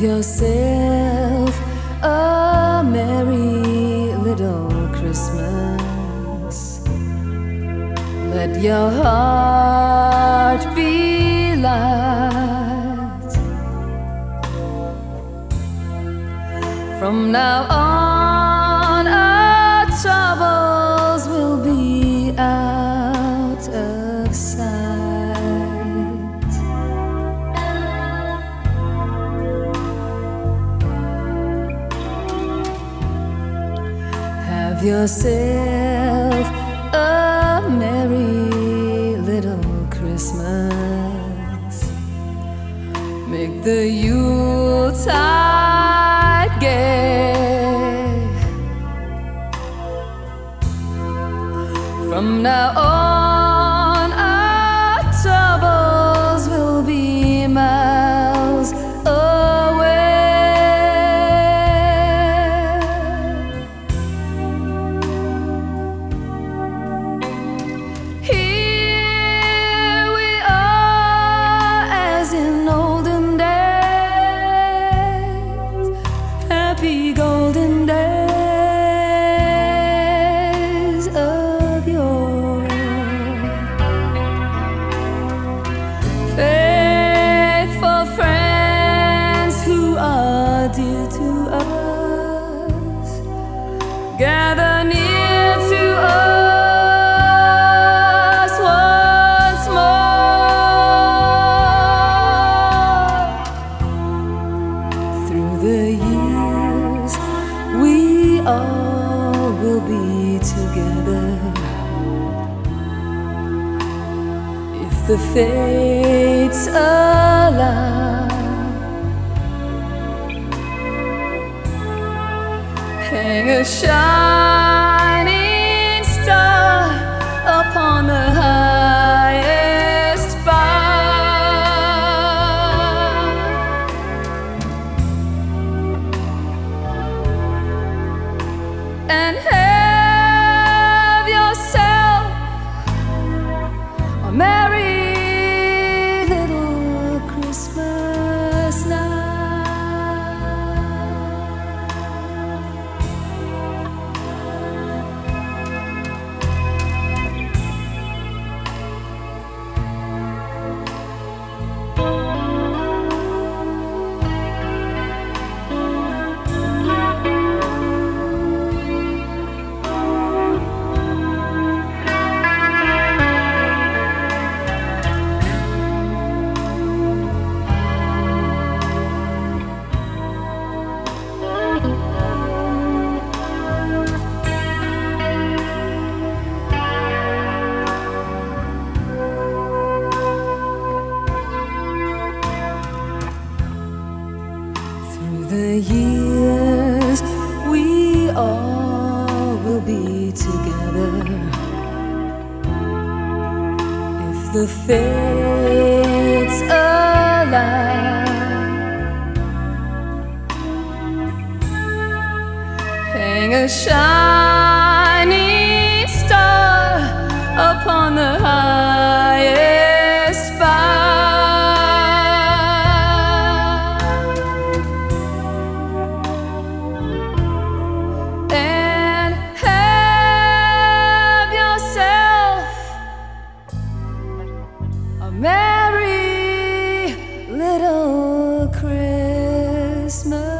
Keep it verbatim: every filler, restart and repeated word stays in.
yourself a merry little Christmas. Let your heart be light. From now on, our troubles will be out of sight. Have yourself a merry little Christmas. Make the Yuletide gay. From now on, our troubles will be miles away. Here we are as in olden days, happy golden days of yore. Faithful friends who are dear to us, gather near to us once more. Through the years, we all will be together, if the fates allow. Hang a shining star upon the highest bough, and have yourself a merry little Christmas now. Through the years, we all will be together, if the fates allow. Hang a shining star upon the highest bough, and have yourself a merry little Christmas.